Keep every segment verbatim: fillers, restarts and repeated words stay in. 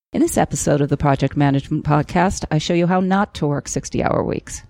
In this episode of the Project Management Podcast, I show you how not to work sixty-hour weeks.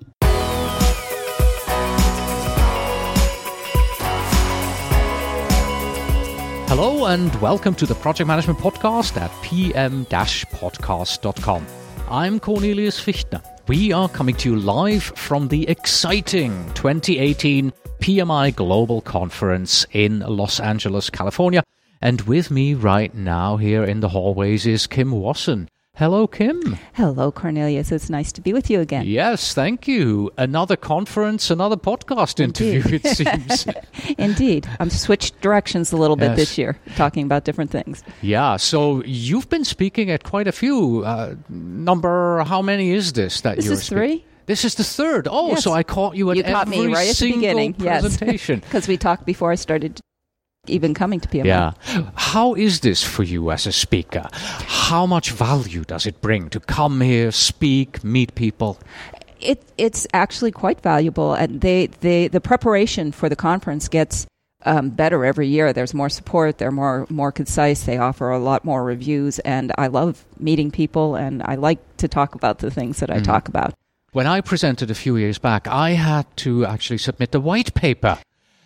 Hello and welcome to the Project Management Podcast at p m dash podcast dot com. I'm Cornelius Fichtner. We are coming to you live from the exciting twenty eighteen P M I Global Conference in Los Angeles, California. And with me right now here in the hallways is Kim Wasson. Hello, Kim. Hello, Cornelius. It's nice to be with you again. Yes, thank you. Another conference, another podcast Indeed. interview, it seems. Indeed. I've switched directions a little bit Yes. this year, talking about different things. Yeah, so you've been speaking at quite a few. Uh, number, how many is this that This you're is speaking? three? This is the third. Oh, Yes. so I caught you at You caught every me right at the single beginning. presentation. Because we talked before I started even coming to P M I. Yeah. How is this for you as a speaker? How much value does it bring to come here, speak, meet people? It, it's actually quite valuable. And they, they, the preparation for the conference gets um, better every year. There's more support. They're more, more concise. They offer a lot more reviews. And I love meeting people, and I like to talk about the things that I Mhm. talk about. When I presented a few years back, I had to actually submit a white paper.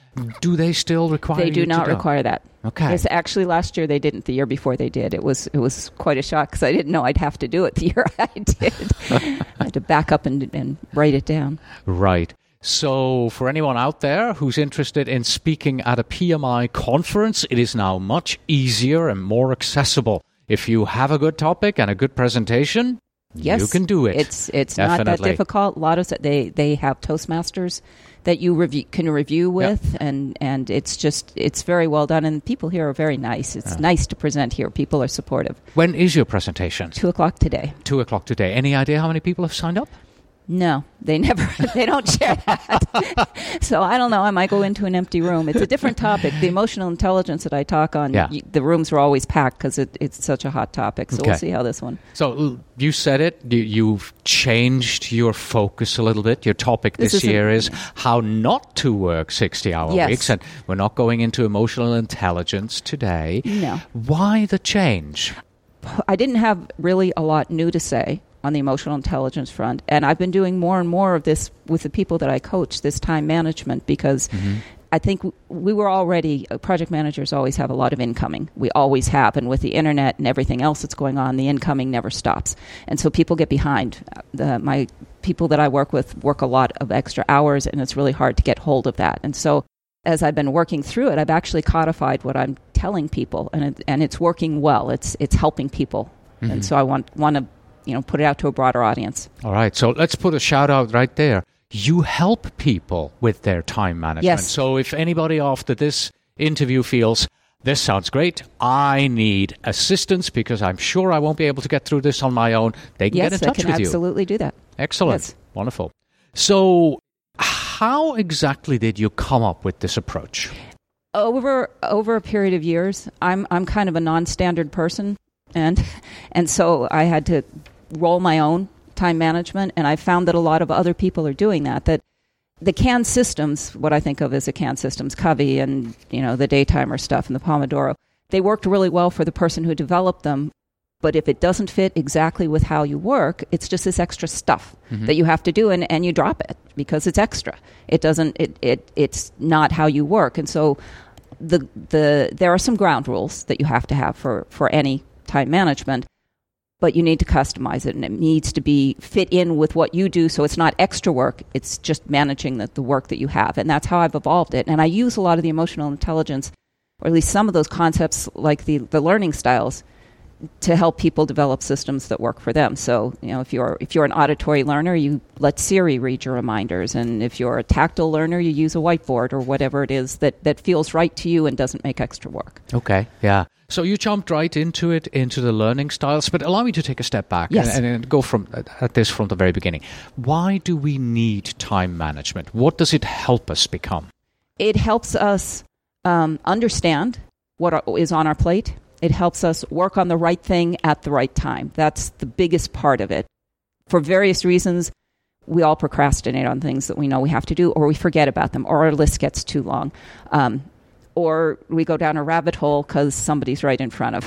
Do they still require They you do to not do- require that. Okay. Yes, actually, last year they didn't. The year before they did. It was it was quite a shock because I didn't know I'd have to do it the year I did. I had to back up and, and write it down. Right. So for anyone out there who's interested in speaking at a P M I conference, it is now much easier and more accessible. If you have a good topic and a good presentation, Yes, you can do it. It's it's not that Definitely. difficult. A lot of they they have Toastmasters that you review, can review with, and, and it's just it's very well done. And people here are very nice. It's Yeah. nice to present here. People are supportive. When is your presentation? Two o'clock today. Two o'clock today. Any idea how many people have signed up? No, they never, they don't share that. So I don't know. I might go into an empty room. It's a different topic. The emotional intelligence that I talk on, Yeah. y- the rooms are always packed because it, it's such a hot topic. So Okay. we'll see how this one. So l- you said it. You, you've changed your focus a little bit. Your topic This this, isn't- year is how not to work sixty-hour Yes. weeks. And we're not going into emotional intelligence today. No. Why the change? I didn't have really a lot new to say on the emotional intelligence front. And I've been doing more and more of this with the people that I coach, this time management, because I think w- we were already, uh, project managers always have a lot of incoming. We always have. And with the internet and everything else that's going on, the incoming never stops. And so people get behind. Uh, The, my people that I work with work a lot of extra hours, and it's really hard to get hold of that. And so as I've been working through it, I've actually codified what I'm telling people, and it, and it's working well. It's it's helping people. And so I want want to you know put it out to a broader audience. All right, so let's put a shout out right there. You help people with their time management. Yes. So if anybody after this interview feels, this sounds great, I need assistance because I'm sure I won't be able to get through this on my own, they can Yes, get in I touch can with you. absolutely do that. Excellent. Yes. Wonderful. So how exactly did you come up with this approach? Over over a period of years, I'm I'm kind of a non-standard person, and and so I had to roll my own time management, and I found that a lot of other people are doing that. That the canned systems, what I think of as the canned systems, Covey and you know the Daytimer stuff and the Pomodoro, they worked really well for the person who developed them. But if it doesn't fit exactly with how you work, it's just this extra stuff that you have to do, and, and you drop it because it's extra. It doesn't. It, it it's not how you work, and so the the there are some ground rules that you have to have for, for any time management, but you need to customize it, and it needs to be fit in with what you do. So it's not extra work; it's just managing the, the work that you have, and that's how I've evolved it. And I use a lot of the emotional intelligence, or at least some of those concepts, like the the learning styles, to help people develop systems that work for them. So, you know, if you're if you're an auditory learner, you let Siri read your reminders, and if you're a tactile learner, you use a whiteboard or whatever it is that, that feels right to you and doesn't make extra work. Okay, yeah. So you jumped right into it, into the learning styles, but allow me to take a step back Yes. and, and go from at this from the very beginning. Why do we need time management? What does it help us become? It helps us um, understand what are, is on our plate. It helps us work on the right thing at the right time. That's the biggest part of it. For various reasons, we all procrastinate on things that we know we have to do, or we forget about them, or our list gets too long. Um, or we go down a rabbit hole because somebody's right in front of us.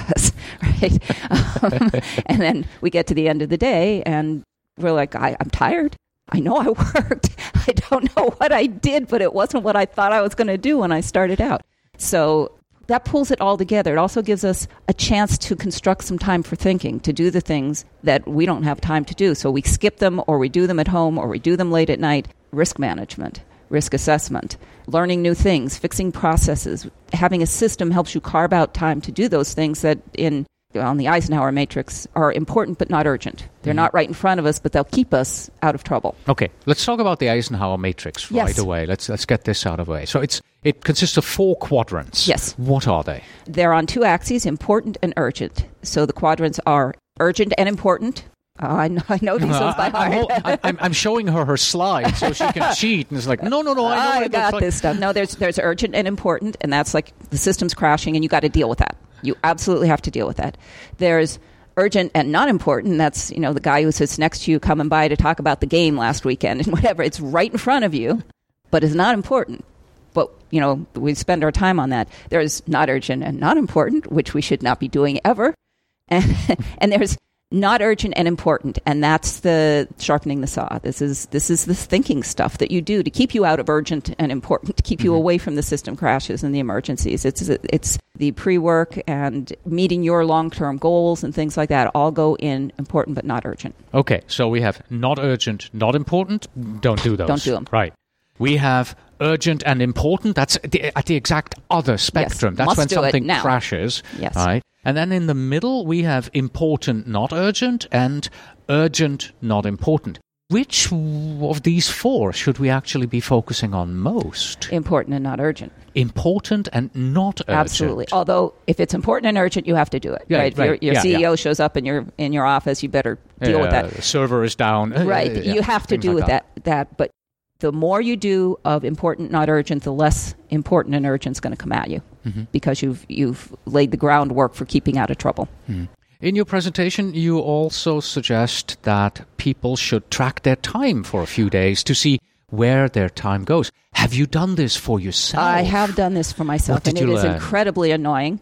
right? Um, and then we get to the end of the day and we're like, I, I'm tired. I know I worked. I don't know what I did, but it wasn't what I thought I was going to do when I started out. So that pulls it all together. It also gives us a chance to construct some time for thinking, to do the things that we don't have time to do. So we skip them, or we do them at home, or we do them late at night. Risk management, risk assessment, learning new things, fixing processes. Having a system helps you carve out time to do those things that in on the Eisenhower matrix are important but not urgent. They're mm-hmm. not right in front of us, but they'll keep us out of trouble. Okay, let's talk about the Eisenhower matrix right yes. away. Let's let's get this out of the way. So it's it consists of four quadrants. Yes. What are they? They're on two axes, important and urgent. So the quadrants are urgent and important. Uh, I, know, I know these ones by heart. I'm, I'm, I'm showing her her slide so she can cheat. And it's like, no, no, no, I know. I got like. this stuff. No, there's there's urgent and important, and that's like the system's crashing, and you got to deal with that. You absolutely have to deal with that. There's urgent and not important. That's, you know, the guy who sits next to you coming by to talk about the game last weekend and whatever. It's right in front of you, but it's not important. But, you know, we spend our time on that. There's not urgent and not important, which we should not be doing ever. And, and there's not urgent and important, and that's the sharpening the saw. This is this is the thinking stuff that you do to keep you out of urgent and important, to keep you mm-hmm. away from the system crashes and the emergencies. It's it's the pre-work and meeting your long-term goals and things like that all go in important but not urgent. Okay, so we have not urgent, not important. Don't do those. Don't do them. Right. We have urgent and important. That's the, at the exact other spectrum. Yes, that's must when do something it now. crashes. Yes. Right. And then in the middle, we have important, not urgent, and urgent, not important. Which of these four should we actually be focusing on most? Important and not urgent. Important and not urgent. Absolutely. Although, if it's important and urgent, you have to do it. Yeah, right? right. If your, your yeah, C E O yeah. shows up in your in your office, you better deal uh, with that. The server is down. Right. Uh, yeah, you have to do like with that. that. That. But the more you do of important, not urgent, the less important and urgent is going to come at you mm-hmm. because you've you've laid the groundwork for keeping out of trouble. Mm. In your presentation, you also suggest that people should track their time for a few days to see where their time goes. Have you done this for yourself? I have done this for myself, what did and you it learn? is incredibly annoying.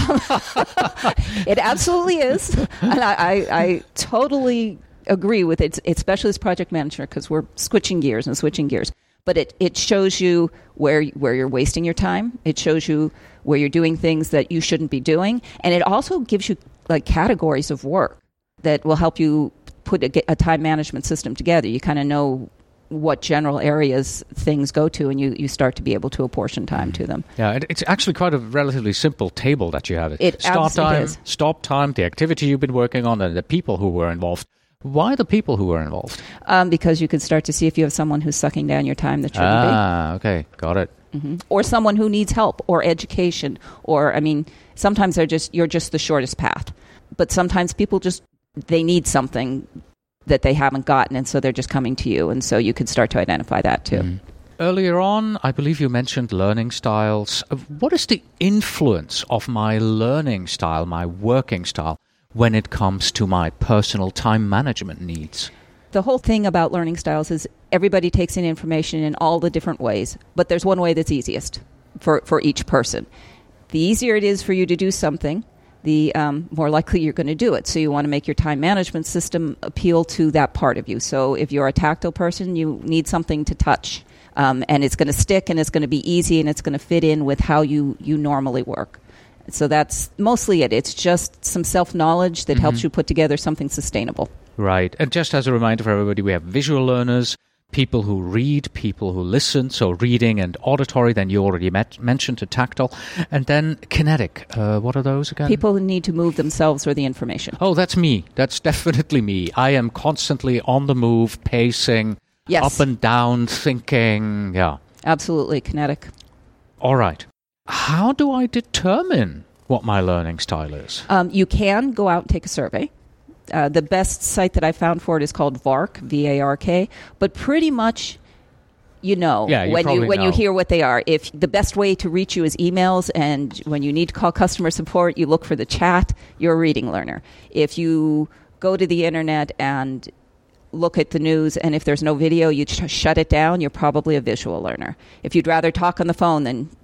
It absolutely is. And I, I, I totally agree with it, especially as project manager, because we're switching gears and switching gears. But it, it shows you where where you're wasting your time. It shows you where you're doing things that you shouldn't be doing. And it also gives you like categories of work that will help you put a, a time management system together. You kind of know what general areas things go to, and you, you start to be able to apportion time to them. Yeah, it, it's actually quite a relatively simple table that you have. It Start time, is. stop time, the activity you've been working on, and the people who were involved. Why the people who were involved? Um, because you can start to see if you have someone who's sucking down your time that shouldn't ah, be. Ah, okay, got it. Mm-hmm. Or someone who needs help or education, or I mean, sometimes they're just you're just the shortest path. But sometimes people just they need something that they haven't gotten, and so they're just coming to you, and so you can start to identify that too. Mm. Earlier on, I believe you mentioned learning styles. What is the influence of my learning style, my working style, when it comes to my personal time management needs? The whole thing about learning styles is everybody takes in information in all the different ways, but there's one way that's easiest for, for each person. The easier it is for you to do something, the um, more likely you're going to do it. So you want to make your time management system appeal to that part of you. So if you're a tactile person, you need something to touch, um, and it's going to stick, and it's going to be easy, and it's going to fit in with how you, you normally work. So that's mostly it. It's just some self-knowledge that mm-hmm. helps you put together something sustainable. Right. And just as a reminder for everybody, we have visual learners, people who read, people who listen, so reading and auditory, then you already met, mentioned a tactile, and then kinetic. Uh, what are those again? People who need to move themselves or the information. Oh, that's me. That's definitely me. I am constantly on the move, pacing, yes. up and down, thinking. Yeah. Absolutely, kinetic. All right. How do I determine what my learning style is? Um, you can go out and take a survey. Uh, the best site that I found for it is called VARK, V A R K. But pretty much, you know, yeah, you when you when know. you hear what they are. If the best way to reach you is emails, and when you need to call customer support, you look for the chat, you're a reading learner. If you go to the internet and look at the news, and if there's no video, you sh- shut it down, you're probably a visual learner. If you'd rather talk on the phone than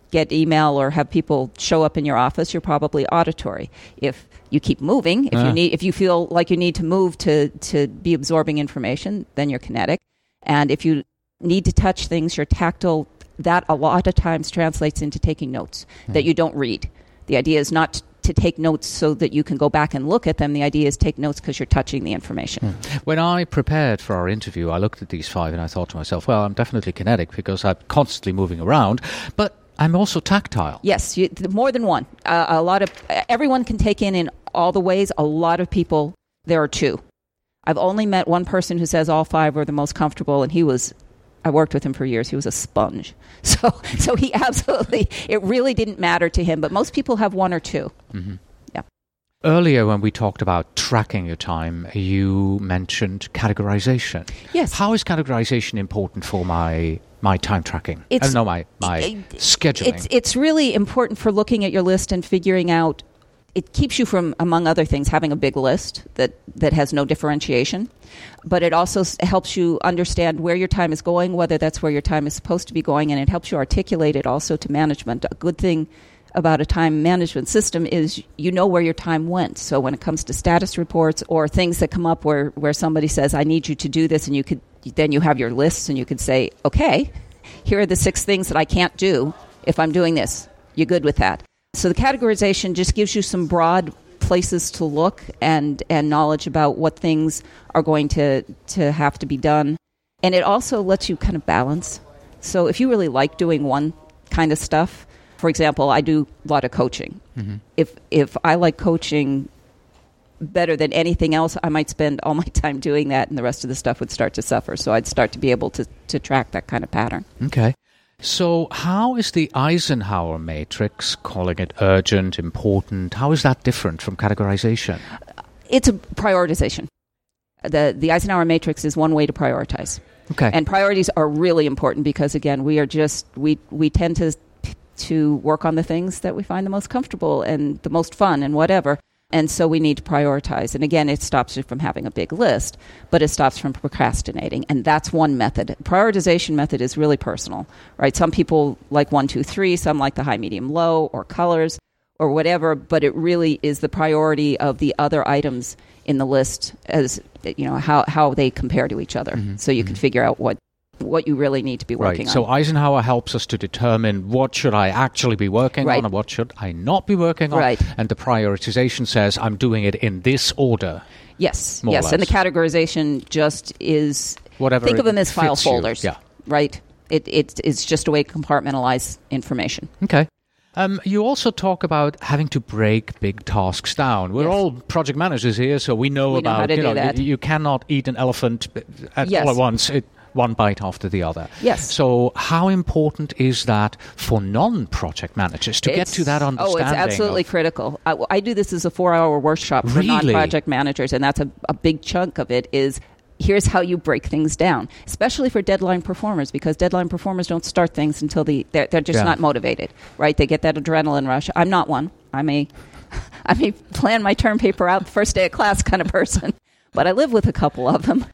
get email or have people show up in your office, you're probably auditory. If you keep moving, if uh. you need, if you feel like you need to move to, to be absorbing information, then you're kinetic. And if you need to touch things, you're tactile. That a lot of times translates into taking notes mm. that you don't read. The idea is not to take notes so that you can go back and look at them. The idea is take notes because you're touching the information. Mm. When I prepared for our interview, I looked at these five and I thought to myself, well, I'm definitely kinetic because I'm constantly moving around, but I'm also tactile. Yes, you, more than one. Uh, a lot of everyone can take in in all the ways. A lot of people, there are two. I've only met one person who says all five were the most comfortable, and he was, I worked with him for years. He was a sponge. So so he absolutely, it really didn't matter to him. But most people have one or two. Mm-hmm. Yeah. Earlier when we talked about tracking your time, you mentioned categorization. Yes. How is categorization important for my my time tracking? It's, I know my, my it, scheduling. It's, it's really important for looking at your list and figuring out, it keeps you from, among other things, having a big list that, that has no differentiation. But it also s- helps you understand where your time is going, whether that's where your time is supposed to be going, and it helps you articulate it also to management. A good thing about a time management system is you know where your time went. So when it comes to status reports or things that come up where, where somebody says, I need you to do this, and you could then you have your lists and you could say, okay, here are the six things that I can't do if I'm doing this. You good with that? So the categorization just gives you some broad places to look and, and knowledge about what things are going to, to have to be done. And it also lets you kind of balance. So if you really like doing one kind of stuff, for example, I do a lot of coaching. Mm-hmm. If if I like coaching better than anything else, I might spend all my time doing that, and the rest of the stuff would start to suffer. So I'd start to be able to, to track that kind of pattern. Okay. So how is the Eisenhower matrix, calling it urgent, important, how is that different from categorization? It's a prioritization. The the Eisenhower matrix is one way to prioritize. Okay. And priorities are really important because, again, we are just, we, we tend to to work on the things that we find the most comfortable and the most fun and whatever. And so we need to prioritize. And again, it stops you from having a big list, but it stops from procrastinating. And that's one method. Prioritization method is really personal, right? Some people like one, two, three. Some like the high, medium, low, or colors, or whatever. But it really is the priority of the other items in the list as, you know, how, how they compare to each other. Mm-hmm. So you mm-hmm. can figure out what what you really need to be working right. on. So Eisenhower helps us to determine what should I actually be working right. on and what should I not be working on. Right. And the prioritization says I'm doing it in this order. Yes, yes. And the categorization just is, whatever think of them as file folders. You. Yeah. Right? It, it, it's just a way to compartmentalize information. Okay. Um, you also talk about having to break big tasks down. We're yes. all project managers here, so we know we about, know how to you do know, that. You, you cannot eat an elephant at yes. all at once. It, one bite after the other. Yes. So how important is that for non-project managers to it's, get to that understanding? Oh, it's absolutely of, critical. I, I do this as a four-hour workshop for really? non-project managers, and that's a, a big chunk of it is here's how you break things down, especially for deadline performers, because deadline performers don't start things until the they're, they're just yeah. not motivated, right? They get that adrenaline rush. I'm not one. I'm a, I'm a plan my term paper out the first day of class kind of person, but I live with a couple of them.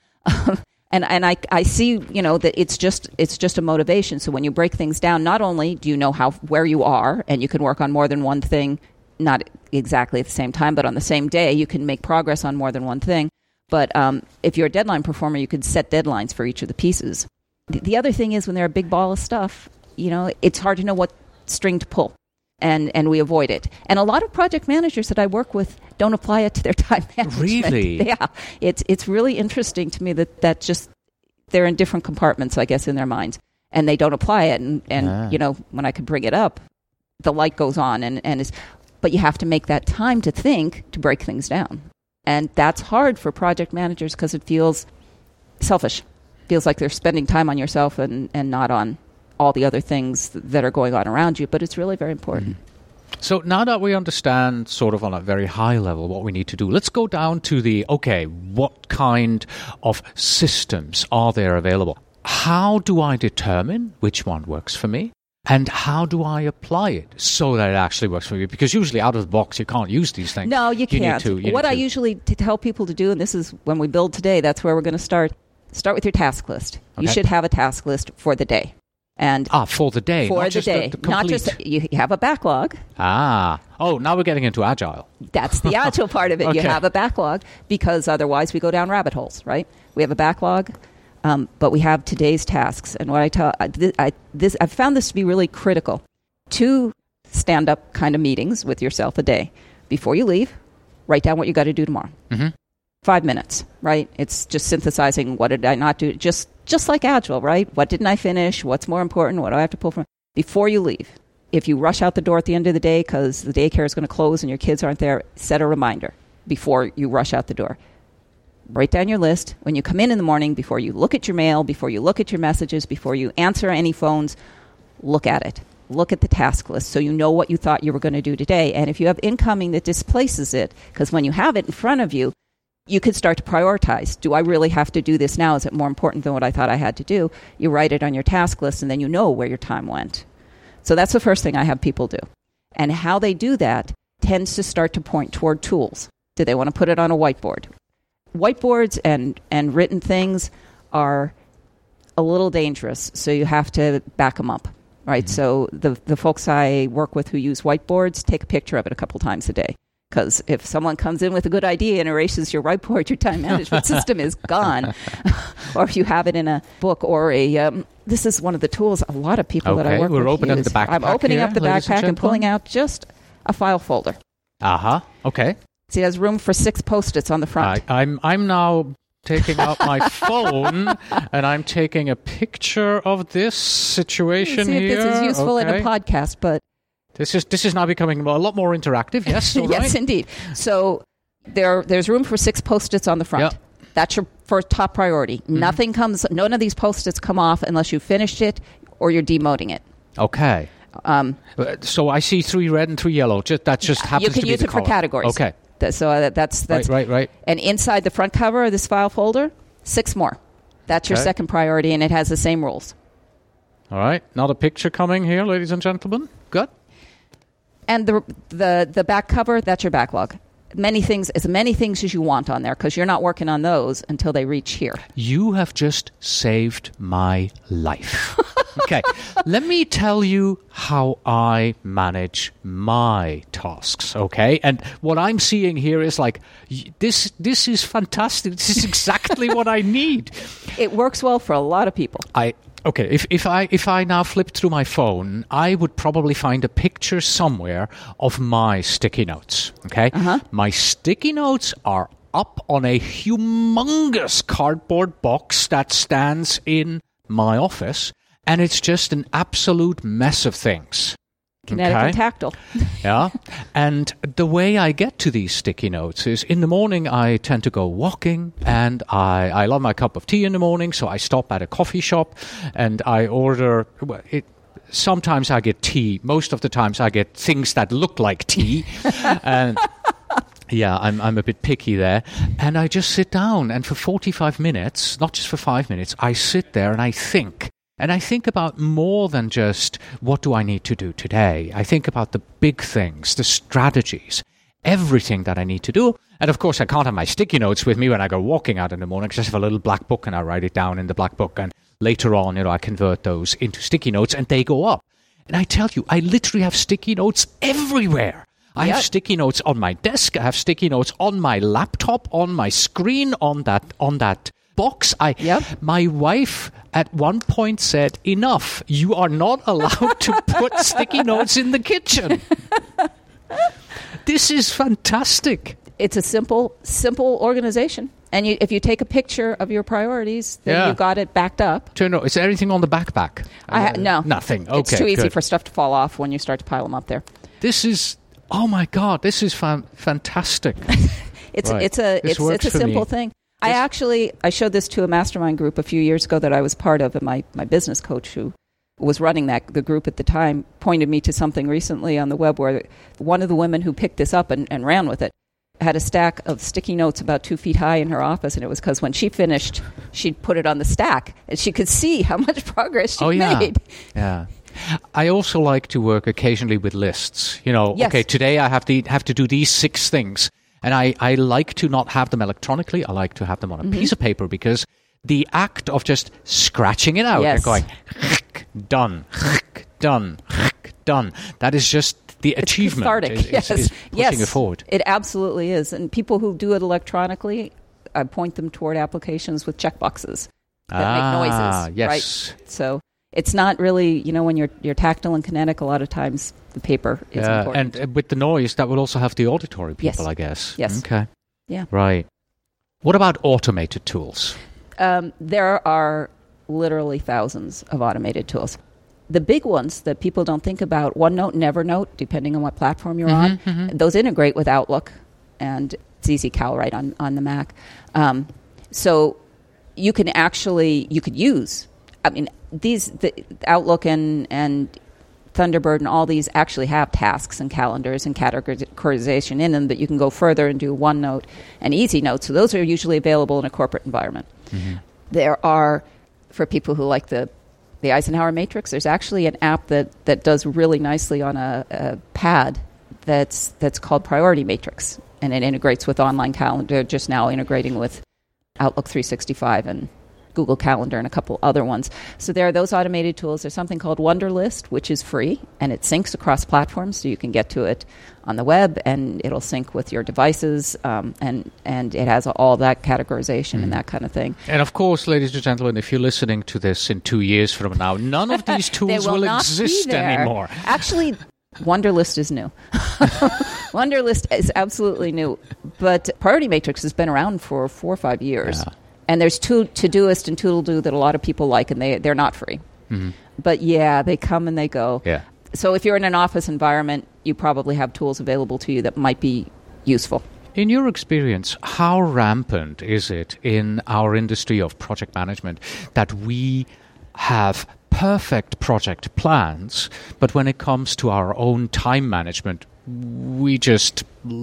And and I, I see, you know, that it's just it's just a motivation. So when you break things down, not only do you know how where you are, and you can work on more than one thing, not exactly at the same time, but on the same day, you can make progress on more than one thing. But um, if you're a deadline performer, you could set deadlines for each of the pieces. The, the other thing is when they're a big ball of stuff, you know, it's hard to know what string to pull. And and we avoid it. And a lot of project managers that I work with don't apply it to their time management. Really? Yeah. It's it's really interesting to me that, that just they're in different compartments, I guess, in their minds. And they don't apply it. And, and ah. you know, when I could bring it up, the light goes on. And, and it's, but you have to make that time to think to break things down. And that's hard for project managers because it feels selfish. It feels like they're spending time on yourself and, and not on all the other things that are going on around you, but it's really very important. Mm-hmm. So now that we understand sort of on a very high level what we need to do, let's go down to the, okay, what kind of systems are there available? How do I determine which one works for me? And how do I apply it so that it actually works for me? Because usually out of the box, you can't use these things. No, you, you can't. Need to, you what need I to. usually t- tell people to do, and this is when we build today, that's where we're going to start, start with your task list. You Okay. should have a task list for the day. And ah, for the day, for not the just day, the, the not complete... just you have a backlog. Ah, oh, now we're getting into agile. That's the agile part of it. Okay. You have a backlog because otherwise we go down rabbit holes, right? We have a backlog, um, but we have today's tasks. And what I tell, I, I, this, I've found this to be really critical. Two stand-up kind of meetings with yourself a day before you leave. Write down what you got to do tomorrow. Mm-hmm. Five minutes, right? It's just synthesizing what did I not do. Just just like Agile, right? What didn't I finish? What's more important? What do I have to pull from? Before you leave, if you rush out the door at the end of the day because the daycare is going to close and your kids aren't there, set a reminder before you rush out the door. Write down your list. When you come in in the morning, before you look at your mail, before you look at your messages, before you answer any phones, look at it. Look at the task list so you know what you thought you were going to do today. And if you have incoming that displaces it, because when you have it in front of you, you could start to prioritize. Do I really have to do this now? Is it more important than what I thought I had to do? You write it on your task list, and then you know where your time went. So that's the first thing I have people do. And how they do that tends to start to point toward tools. Do they want to put it on a whiteboard? Whiteboards and, and written things are a little dangerous, so you have to back them up, right? Mm-hmm. So the, the folks I work with who use whiteboards, take a picture of it a couple times a day. Because if someone comes in with a good idea and erases your whiteboard, your time management system is gone. Or if you have it in a book or a, um, this is one of the tools a lot of people okay, that I work we're with opening use. the backpack I'm opening here, up the backpack and, and pulling out just a file folder. Uh-huh, okay. See, it has room for six Post-its on the front. I, I'm I'm now taking out my phone and I'm taking a picture of this situation See if here. this is useful okay. in a podcast, but This is this is now becoming a lot more interactive. Yes, all yes, right. indeed. So there there's room for six Post-its on the front. Yep. That's your first top priority. Mm-hmm. Nothing comes. None of these Post-its come off unless you finished it or you're demoting it. Okay. Um, so I see three red and three yellow. Just, that just happens you can to be use the it color. for categories. Okay. That, so uh, that's that's right, right, right. And inside the front cover of this file folder, six more. That's your okay. second priority, and it has the same rules. All right. Not a picture coming here, ladies and gentlemen. Good. And the the the back cover, that's your backlog. Many things, as many things as you want on there, because you're not working on those until they reach here. You have just saved my life. Okay, let me tell you how I manage my tasks, okay? And what I'm seeing here is like, this This is fantastic. This is exactly what I need. It works well for a lot of people. I Okay, if, if I if I now flipped through my phone, I would probably find a picture somewhere of my sticky notes, okay? Uh-huh. My sticky notes are up on a humongous cardboard box that stands in my office, and it's just an absolute mess of things. Kinetic okay. and tactile. Yeah. And the way I get to these sticky notes is in the morning I tend to go walking, and I, I love my cup of tea in the morning, so I stop at a coffee shop and I order well, it. Sometimes I get tea. Most of the times I get things that look like tea. and yeah, I'm I'm a bit picky there. And I just sit down, and for forty-five minutes, not just for five minutes, I sit there and I think. And I think about more than just what do I need to do today. I think about the big things, the strategies, everything that I need to do. And of course, I can't have my sticky notes with me when I go walking out in the morning. I just have a little black book and I write it down in the black book. And later on, you know, I convert those into sticky notes and they go up. And I tell you, I literally have sticky notes everywhere. I yep. have sticky notes on my desk. I have sticky notes on my laptop, on my screen, on that, on that. box. I, yep. My wife at one point said, enough, you are not allowed to put sticky notes in the kitchen. This is fantastic. It's a simple, simple organization. And you, if you take a picture of your priorities, then yeah. you've got it backed up. To know, is there anything on the backpack? I ha- uh, no. Nothing. Okay, it's too easy good. for stuff to fall off when you start to pile them up there. This is, oh my God, this is fan- fantastic. it's, right. it's a, this it's, it's a simple me. thing. I actually, I showed this to a mastermind group a few years ago that I was part of, and my, my business coach who was running that the group at the time pointed me to something recently on the web where one of the women who picked this up and, and ran with it had a stack of sticky notes about two feet high in her office, and it was because when she finished, she'd put it on the stack, and she could see how much progress she oh, yeah. made. Yeah. I also like to work occasionally with lists. You know, yes. okay, today I have to have to do these six things. And I, I like to not have them electronically. I like to have them on a mm-hmm. piece of paper because the act of just scratching it out yes. and going, done, done, done. That is just the It's achievement. cathartic. Is, Yes. is, is pushing yes. it forward. It absolutely is. And people who do it electronically, I point them toward applications with checkboxes that ah, make noises. yes. Right? So it's not really, you know, when you're you're tactile and kinetic, a lot of times the paper is Yeah, important. and uh, with the noise, that would also have the auditory people, Yes. I guess. Yes. Okay. Yeah. Right. What about automated tools? Um, there are literally thousands of automated tools. The big ones that people don't think about, OneNote and Evernote, depending on what platform you're Mhm, on, mhm. those integrate with Outlook, and it's easy Cal right on, on the Mac. Um, so you can actually, you could use, I mean, these, the Outlook and, and Thunderbird and all these actually have tasks and calendars and categorization in them, but you can go further and do OneNote and EasyNote. So those are usually available in a corporate environment. Mm-hmm. There are, for people who like the the Eisenhower Matrix, there's actually an app that, that does really nicely on a, a pad that's that's called Priority Matrix, and it integrates with online calendar, just now integrating with Outlook three sixty-five and Google Calendar and a couple other ones. So there are those automated tools. There's something called Wunderlist, which is free, and it syncs across platforms, so you can get to it on the web, and it'll sync with your devices, um, and, and it has all that categorization Mm. and that kind of thing. And of course, ladies and gentlemen, if you're listening to this in two years from now, none of these They tools will, not exist be there. anymore. Actually, Wunderlist is new. Wunderlist is absolutely new, but Priority Matrix has been around for four or five years. Yeah. And there's to- Todoist and Toodle-Do that a lot of people like, and they, they're not free. Mhm. But yeah, they come and they go. Yeah. So if you're in an office environment, you probably have tools available to you that might be useful. In your experience, how rampant is it in our industry of project management that we have perfect project plans, but when it comes to our own time management, we just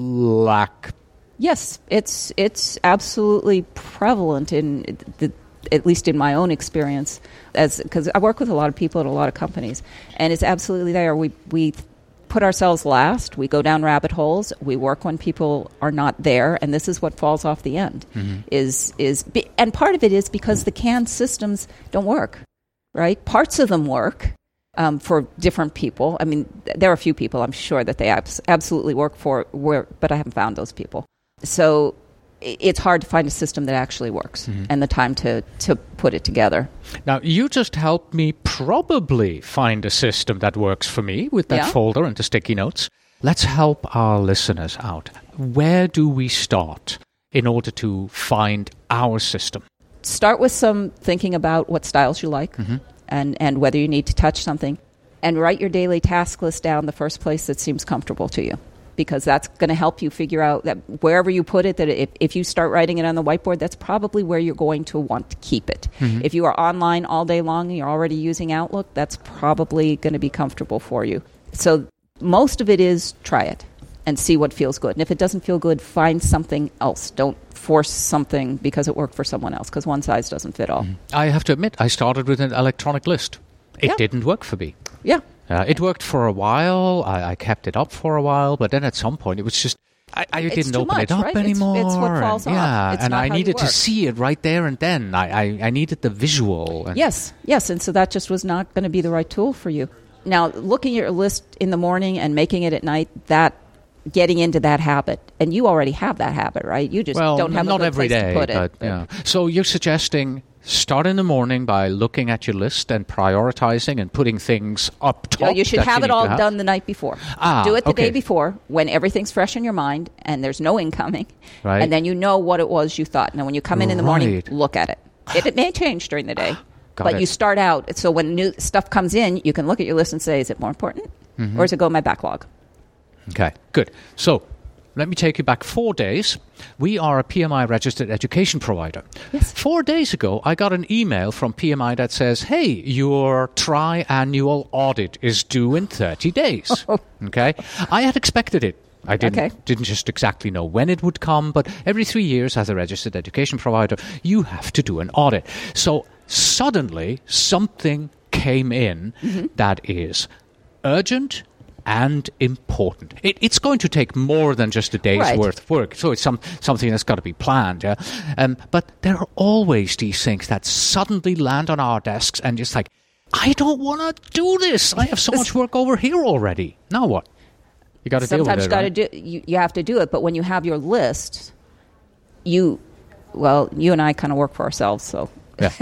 lack? Yes, it's it's absolutely prevalent in the, at least in my own experience, as because I work with a lot of people at a lot of companies, and it's absolutely there. We we put ourselves last. We go down rabbit holes. We work when people are not there, and this is what falls off the end. Mhm. Is is be, and part of it is because the canned systems don't work, right? Parts of them work. Um, for different people. I mean, th- there are a few people I'm sure that they abs- absolutely work for, where, but I haven't found those people. So i- it's hard to find a system that actually works Mhm. and the time to, to put it together. Now, you just helped me probably find a system that works for me with that Yeah. folder and the sticky notes. Let's help our listeners out. Where do we start in order to find our system? Start with some thinking about what styles you like Mhm. and, and whether you need to touch something. And write your daily task list down the first place that seems comfortable to you, because that's going to help you figure out that wherever you put it, that if, if you start writing it on the whiteboard, that's probably where you're going to want to keep it. Mhm. If you are online all day long and you're already using Outlook, that's probably going to be comfortable for you. So most of it is try it and see what feels good. And if it doesn't feel good, find something else. Don't force something because it worked for someone else, because one size doesn't fit all. I have to admit, I started with an electronic list. It Yeah. didn't work for me. Yeah. Uh, it worked for a while. I, I kept it up for a while, but then at some point it was just I, I It's didn't too open much, it up right? It's- anymore. it's what and- falls off. yeah, It's and not I how you needed to work. see it right there and then. I, I, I needed the visual. And Yes, yes, and so that just was not going to be the right tool for you. Now, looking at your list in the morning and making it at night, that getting into that habit, and you already have that habit, right? You just well, don't have not a good every place day, to put it. but yeah. So you're suggesting start in the morning by looking at your list and prioritizing and putting things up top. No, you should that have need it to all have? done the night before. Ah, Do it the okay. day before when everything's fresh in your mind and there's no incoming, Right. and then you know what it was you thought. Now, when you come in in the morning, Right. look at it. It, it may change during the day, Got but it. you start out. So when new stuff comes in, you can look at your list and say, "Is it more important, Mm-hmm. or does it go in my backlog?" Okay, good. So let me take you back four days. We are a P M I registered education provider. Yes. Four days ago, I got an email from P M I that says, hey, your tri-annual audit is due in thirty days. Okay? I had expected it. I didn't, Okay. didn't just exactly know when it would come, but every three years as a registered education provider, you have to do an audit. So suddenly, something came in Mm-hmm. that is urgent and important. It, it's going to take more than just a day's Right. worth of work. So it's some something that's got to be planned. Yeah? Um, but there are always these things that suddenly land on our desks and just like, I don't want to do this. I have so much work over here already. Now what? You got to deal with it. Sometimes you got to right? do. You, you have to do it. But when you have your list, you, well, you and I kind of work for ourselves, so Yeah.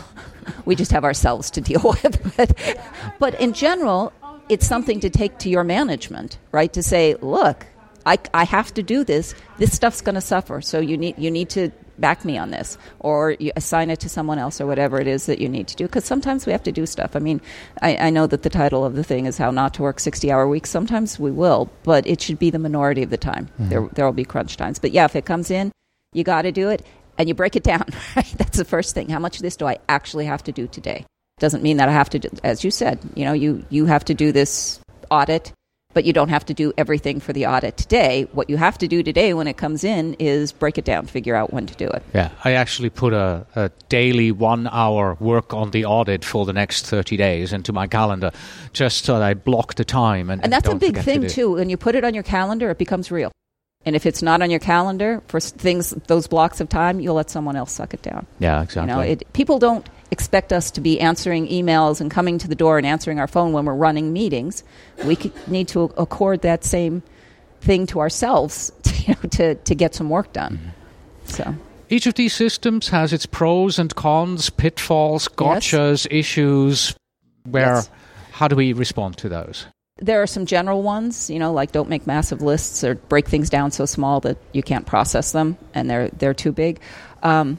we just have ourselves to deal with. But, but in general, it's something to take to your management, right? To say, look, I, I have to do this. This stuff's going to suffer, so you need you need to back me on this, or you assign it to someone else, or whatever it is that you need to do. Because sometimes we have to do stuff. I mean, I, I know that the title of the thing is how not to work sixty-hour weeks. Sometimes we will, but it should be the minority of the time. Mm-hmm. There there will be crunch times. But yeah, if it comes in, you got to do it, and you break it down. Right? That's the first thing. How much of this do I actually have to do today? Doesn't mean that I have to do, as you said, you know, you, you have to do this audit, but you don't have to do everything for the audit today. What you have to do today when it comes in is break it down, figure out when to do it. Yeah, I actually put a, a daily one-hour work on the audit for the next thirty days into my calendar, just so that I block the time. And, and that's don't a big thing, to too. When you put it on your calendar, it becomes real. And if it's not on your calendar for things, those blocks of time, you'll let someone else suck it down. Yeah, exactly. You know, it, people don't expect us to be answering emails and coming to the door and answering our phone when we're running meetings. We could, need to accord that same thing to ourselves to, you know, to, to get some work done. Mm-hmm. So each of these systems has its pros and cons, pitfalls, gotchas, yes. issues. Where, yes. How do we respond to those? There are some general ones, you know, like don't make massive lists or break things down so small that you can't process them and they're they're too big. Um,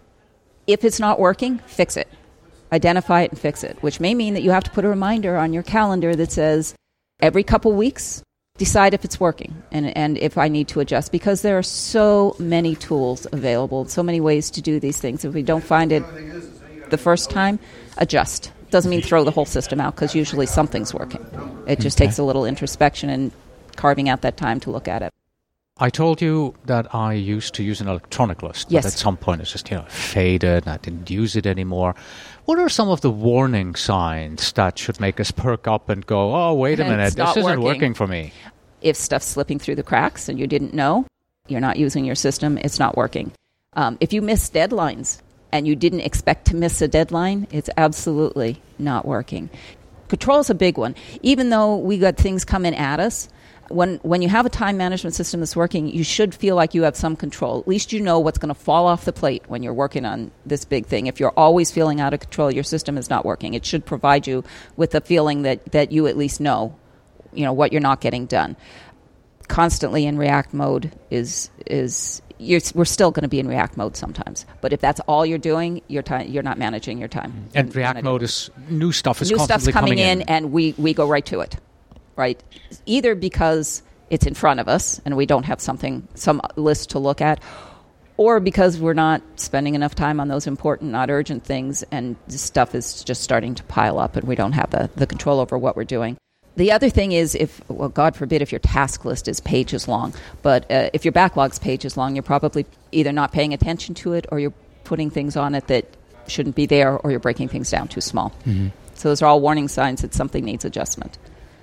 if it's not working, fix it. Identify it and fix it, which may mean that you have to put a reminder on your calendar that says every couple weeks, decide if it's working and, and if I need to adjust, because there are so many tools available, so many ways to do these things. If we don't find it the first time, adjust. Doesn't mean throw the whole system out, because usually something's working. It just okay. takes a little introspection and carving out that time to look at it. I told you that I used to use an electronic list, yes. but at some point it's just, you know, faded and I didn't use it anymore. What are some of the warning signs that should make us perk up and go, oh, wait a and minute, this isn't working. working for me? If stuff's slipping through the cracks and you didn't know, you're not using your system, it's not working. Um, if you miss deadlines and you didn't expect to miss a deadline, it's absolutely not working. Control's a big one. Even though we got things coming at us, when when you have a time management system that's working, you should feel like you have some control. At least you know what's going to fall off the plate when you're working on this big thing. If you're always feeling out of control, your system is not working. It should provide you with a feeling that, that you at least know, you know, what you're not getting done. Constantly in react mode is is you're, we're still going to be in react mode sometimes. But if that's all you're doing, you're ti- you're not managing your time. And, and react mode is new stuff is new constantly stuff's coming, coming in, in, and we, we go right to it. Right, either because it's in front of us and we don't have something, some list to look at, or because we're not spending enough time on those important, not urgent things, and this stuff is just starting to pile up and we don't have the, the control over what we're doing. The other thing is, if, well, God forbid, if your task list is pages long, but uh, if your backlog's pages long, you're probably either not paying attention to it or you're putting things on it that shouldn't be there, or you're breaking things down too small. Mm-hmm. So those are all warning signs that something needs adjustment.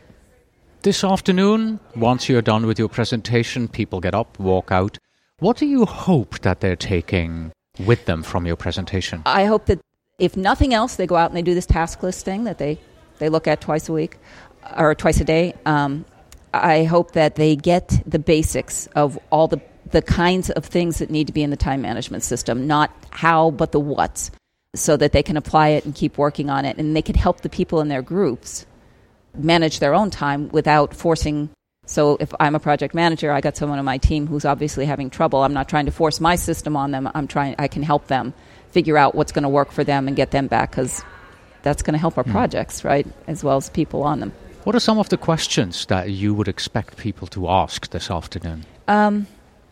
This afternoon, once you're done with your presentation, people get up, walk out. What do you hope that they're taking with them from your presentation? I hope that if nothing else, they go out and they do this task list thing that they, they look at twice a week or twice a day. Um, I hope that they get the basics of all the, the kinds of things that need to be in the time management system, not how, but the what's, so that they can apply it and keep working on it, and they can help the people in their groups manage their own time without forcing. So if I'm a project manager, I got someone on my team who's obviously having trouble. I'm not trying to force my system on them. I'm trying, I can help them figure out what's going to work for them and get them back, because that's going to help our mm. projects, right, as well as people on them. What are some of the questions that you would expect people to ask this afternoon? Um,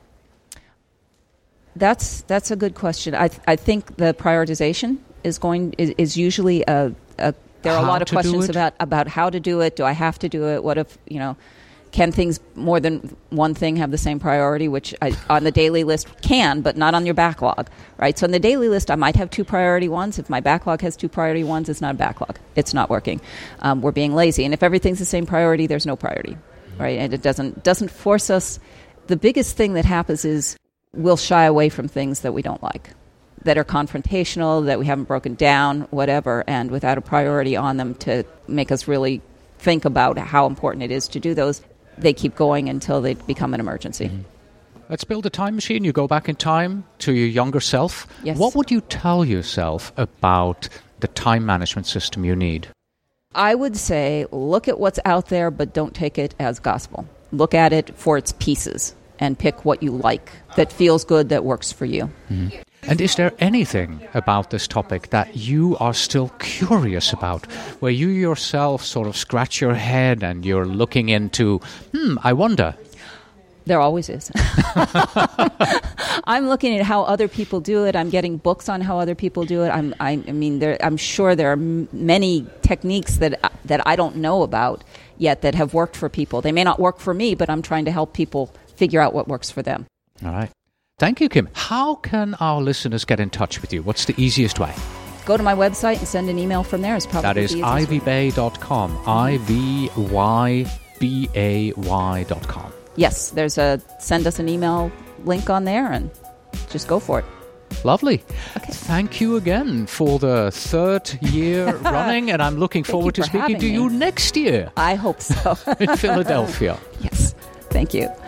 that's that's a good question. I th- I think the prioritization is going is, is usually a, a There are how a lot of questions about, about how to do it. Do I have to do it? What if, you know, can things, more than one thing, have the same priority, which I, on the daily list can, but not on your backlog, right? So on the daily list, I might have two priority ones. If my backlog has two priority ones, it's not a backlog. It's not working. Um, we're being lazy. And if everything's the same priority, there's no priority, right? And it doesn't doesn't force us. The biggest thing that happens is we'll shy away from things that we don't like. that are confrontational, that we haven't broken down, whatever, and without a priority on them to make us really think about how important it is to do those, they keep going until they become an emergency. Mm-hmm. Let's build a time machine. You go back in time to your younger self. Yes. What would you tell yourself about the time management system you need? I would say look at what's out there, but don't take it as gospel. Look at it for its pieces and pick what you like, that feels good, that works for you. Mm-hmm. And is there anything about this topic that you are still curious about, where you yourself sort of scratch your head and you're looking into, hmm, I wonder? There always is. I'm looking at how other people do it. I'm getting books on how other people do it. I'm, I, I mean, there, I'm sure there are m- many techniques that that I don't know about yet that have worked for people. They may not work for me, but I'm trying to help people figure out what works for them. All right. Thank you, Kim. How can our listeners get in touch with you? What's the easiest way? Go to my website and send an email from there. It's probably that is ivy bay dot com. I V Y B A Y dot com. Yes, there's a send us an email link on there and just go for it. Lovely. Okay. Thank you again for the third year running, and I'm looking forward to speaking to me. you next year. I hope so. In Philadelphia. Yes. Thank you.